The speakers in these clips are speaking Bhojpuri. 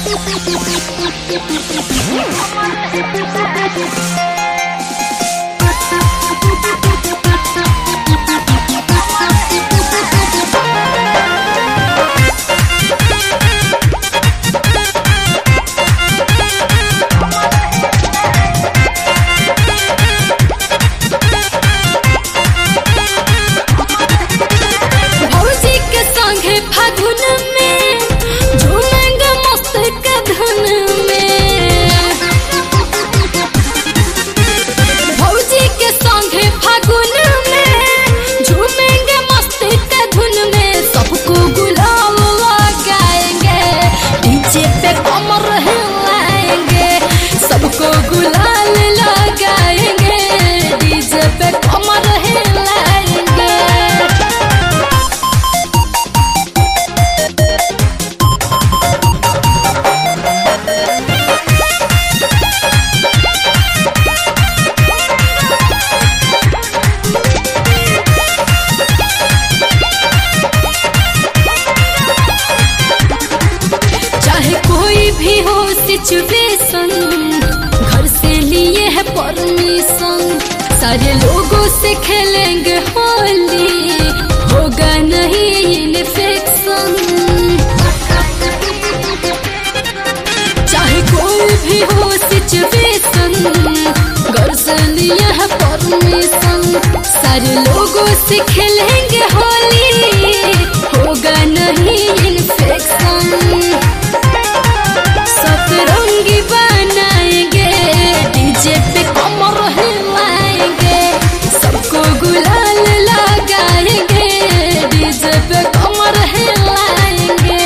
सिचुएशन घर से लिए है परमिशन, सारे लोगों से खेलेंगे होली, होगा नहीं इन्फेक्शन। चाहे कोई भी हो सिचुएशन, घर से लिए है परमिशन, सारे लोगों से खेलेंगे होली, होगा नहीं इन्फेक्शन। सतरंगी बनाएंगे, डीजे पे कमर हिलाएंगे, सबको गुलाल लगाएंगे, डीजे पे कमर हिलाएंगे।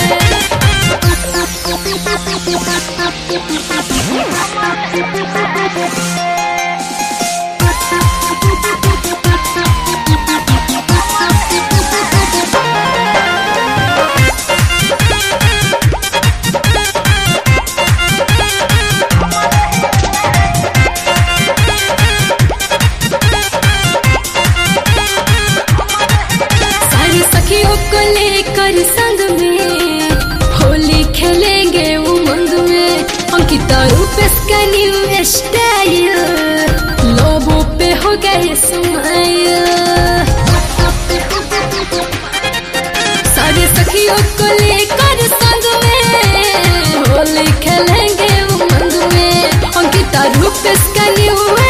को लेकर संग में होली खेलेंगे उमंग में, अंकिता रूपेश का न्यू स्टाइल, लोगों पे हो गए स्माइल। सारे सखियों को लेकर संग में होली खेलेंगे उमंग में, अंकिता रूपेश का न्यू